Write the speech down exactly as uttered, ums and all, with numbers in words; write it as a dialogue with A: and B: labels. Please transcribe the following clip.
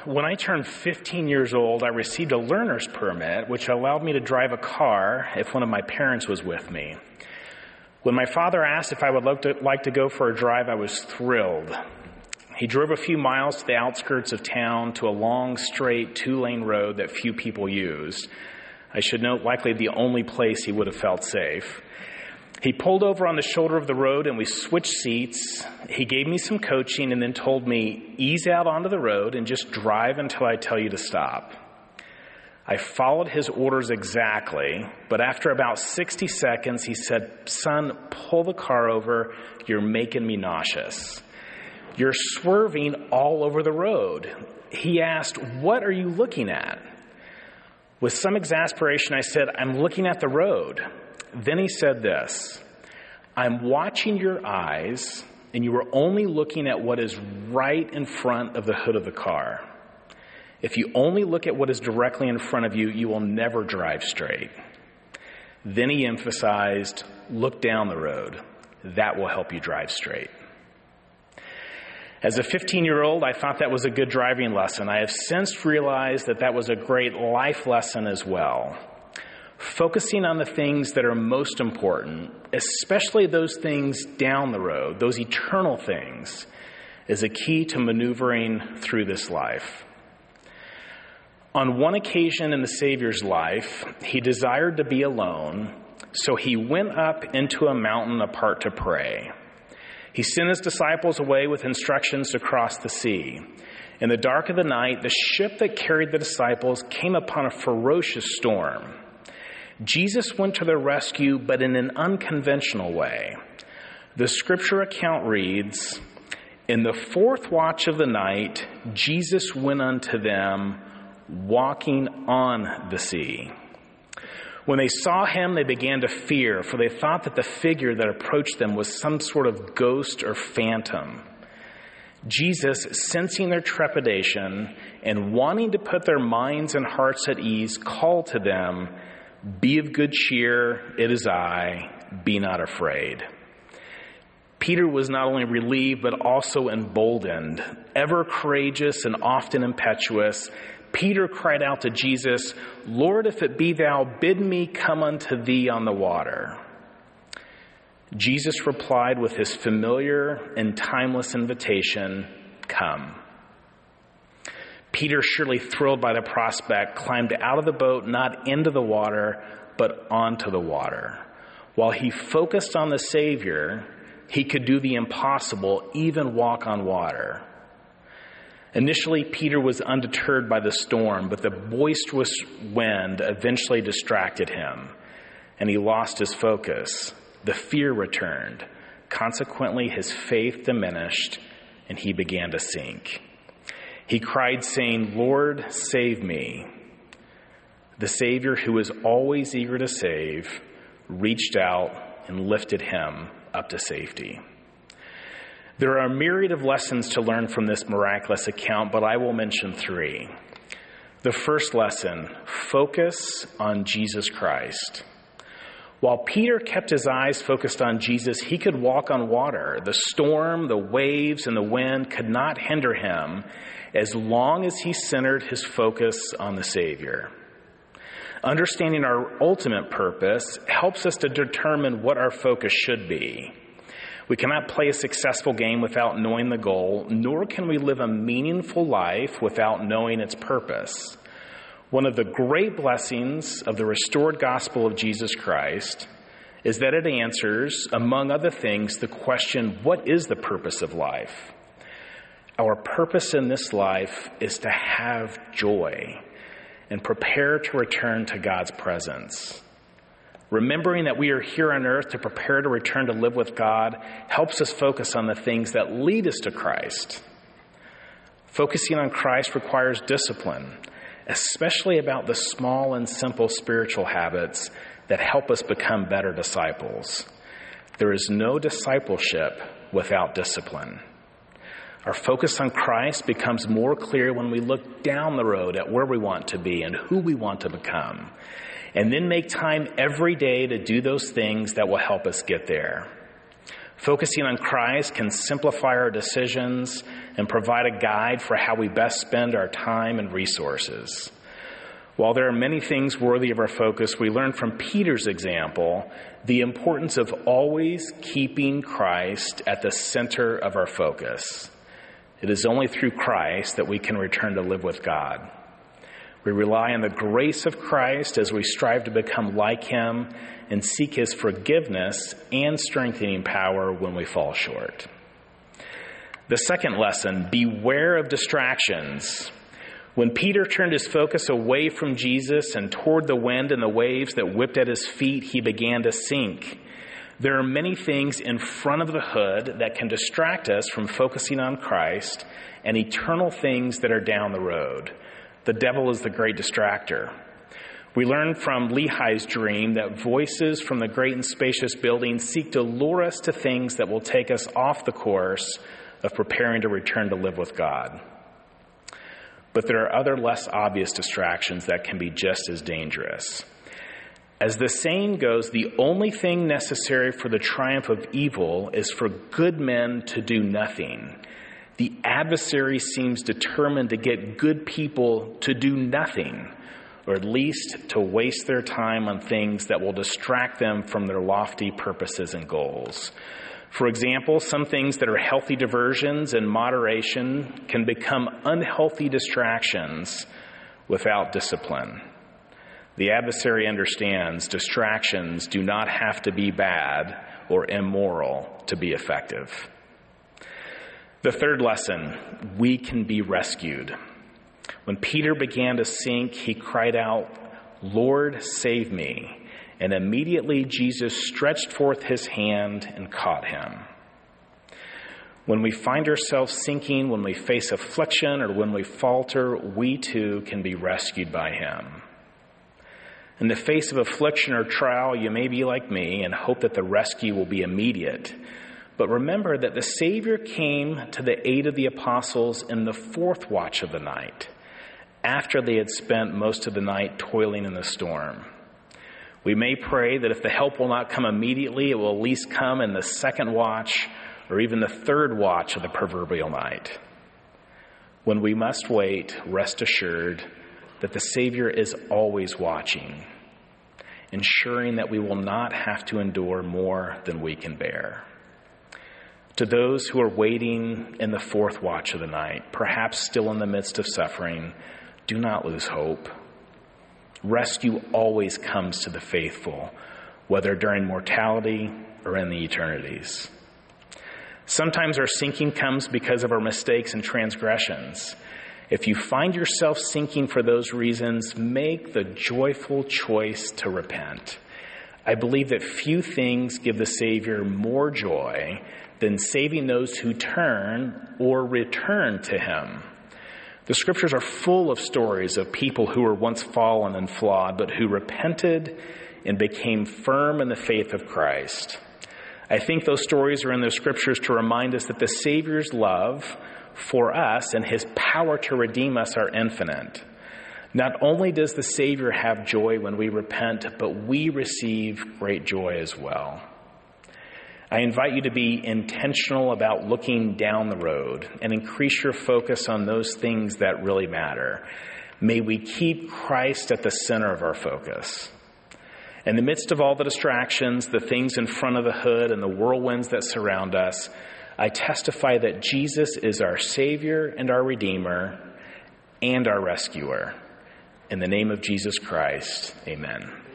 A: when I turned fifteen years old, I received a learner's permit, which allowed me to drive a car if one of my parents was with me. When my father asked if I would like to, like to go for a drive, I was thrilled. He drove a few miles to the outskirts of town to a long, straight, two-lane road that few people use. I should note, likely the only place he would have felt safe. He pulled over on the shoulder of the road and we switched seats. He gave me some coaching and then told me, ease out onto the road and just drive until I tell you to stop. I followed his orders exactly, but after about sixty seconds, he said, son, pull the car over. You're making me nauseous. You're swerving all over the road. He asked, what are you looking at? With some exasperation, I said, I'm looking at the road. Then he said this, I'm watching your eyes, and you are only looking at what is right in front of the hood of the car. If you only look at what is directly in front of you, you will never drive straight. Then he emphasized, look down the road. That will help you drive straight. As a fifteen-year-old, I thought that was a good driving lesson. I have since realized that that was a great life lesson as well. Focusing on the things that are most important, especially those things down the road, those eternal things, is a key to maneuvering through this life. On one occasion in the Savior's life, he desired to be alone, so he went up into a mountain apart to pray. He sent his disciples away with instructions to cross the sea. In the dark of the night, the ship that carried the disciples came upon a ferocious storm. Jesus went to their rescue, but in an unconventional way. The scripture account reads, in the fourth watch of the night, Jesus went unto them, walking on the sea. When they saw him, they began to fear, for they thought that the figure that approached them was some sort of ghost or phantom. Jesus, sensing their trepidation and wanting to put their minds and hearts at ease, called to them, be of good cheer, it is I, be not afraid. Peter was not only relieved, but also emboldened. Ever courageous and often impetuous, Peter cried out to Jesus, Lord, if it be thou, bid me come unto thee on the water. Jesus replied with his familiar and timeless invitation, come. Peter, surely thrilled by the prospect, climbed out of the boat, not into the water, but onto the water. While he focused on the Savior, he could do the impossible, even walk on water. Initially, Peter was undeterred by the storm, but the boisterous wind eventually distracted him, and he lost his focus. The fear returned. Consequently, his faith diminished, and he began to sink. He cried, saying, Lord, save me. The Savior, who is always eager to save, reached out and lifted him up to safety. There are a myriad of lessons to learn from this miraculous account, but I will mention three. The first lesson, focus on Jesus Christ. While Peter kept his eyes focused on Jesus, he could walk on water. The storm, the waves, and the wind could not hinder him as long as he centered his focus on the Savior. Understanding our ultimate purpose helps us to determine what our focus should be. We cannot play a successful game without knowing the goal, nor can we live a meaningful life without knowing its purpose. One of the great blessings of the restored gospel of Jesus Christ is that it answers, among other things, the question, what is the purpose of life? Our purpose in this life is to have joy and prepare to return to God's presence. Remembering that we are here on earth to prepare to return to live with God helps us focus on the things that lead us to Christ. Focusing on Christ requires discipline, especially about the small and simple spiritual habits that help us become better disciples. There is no discipleship without discipline. Our focus on Christ becomes more clear when we look down the road at where we want to be and who we want to become, and then make time every day to do those things that will help us get there. Focusing on Christ can simplify our decisions and provide a guide for how we best spend our time and resources. While there are many things worthy of our focus, we learn from Peter's example the importance of always keeping Christ at the center of our focus. It is only through Christ that we can return to live with God. We rely on the grace of Christ as we strive to become like him and seek his forgiveness and strengthening power when we fall short. The second lesson, beware of distractions. When Peter turned his focus away from Jesus and toward the wind and the waves that whipped at his feet, he began to sink. There are many things in front of the hood that can distract us from focusing on Christ and eternal things that are down the road. The devil is the great distractor. We learn from Lehi's dream that voices from the great and spacious building seek to lure us to things that will take us off the course of preparing to return to live with God. But there are other less obvious distractions that can be just as dangerous. As the saying goes, the only thing necessary for the triumph of evil is for good men to do nothing. The adversary seems determined to get good people to do nothing, or at least to waste their time on things that will distract them from their lofty purposes and goals. For example, some things that are healthy diversions in moderation can become unhealthy distractions without discipline. The adversary understands distractions do not have to be bad or immoral to be effective. The third lesson, we can be rescued. When Peter began to sink, he cried out, "Lord, save me." And immediately Jesus stretched forth his hand and caught him. When we find ourselves sinking, when we face affliction, or when we falter, we too can be rescued by him. In the face of affliction or trial, you may be like me and hope that the rescue will be immediate. But remember that the Savior came to the aid of the apostles in the fourth watch of the night, after they had spent most of the night toiling in the storm. We may pray that if the help will not come immediately, it will at least come in the second watch or even the third watch of the proverbial night. When we must wait, rest assured that the Savior is always watching, ensuring that we will not have to endure more than we can bear. To those who are waiting in the fourth watch of the night, perhaps still in the midst of suffering, do not lose hope. Rescue always comes to the faithful, whether during mortality or in the eternities. Sometimes our sinking comes because of our mistakes and transgressions. If you find yourself sinking for those reasons, make the joyful choice to repent. I believe that few things give the Savior more joy than saving those who turn or return to him. The scriptures are full of stories of people who were once fallen and flawed, but who repented and became firm in the faith of Christ. I think those stories are in the scriptures to remind us that the Savior's love for us and his power to redeem us are infinite. Not only does the Savior have joy when we repent, but we receive great joy as well. I invite you to be intentional about looking down the road and increase your focus on those things that really matter. May we keep Christ at the center of our focus. In the midst of all the distractions, the things in front of the hood, and the whirlwinds that surround us, I testify that Jesus is our Savior and our Redeemer and our Rescuer. In the name of Jesus Christ, amen.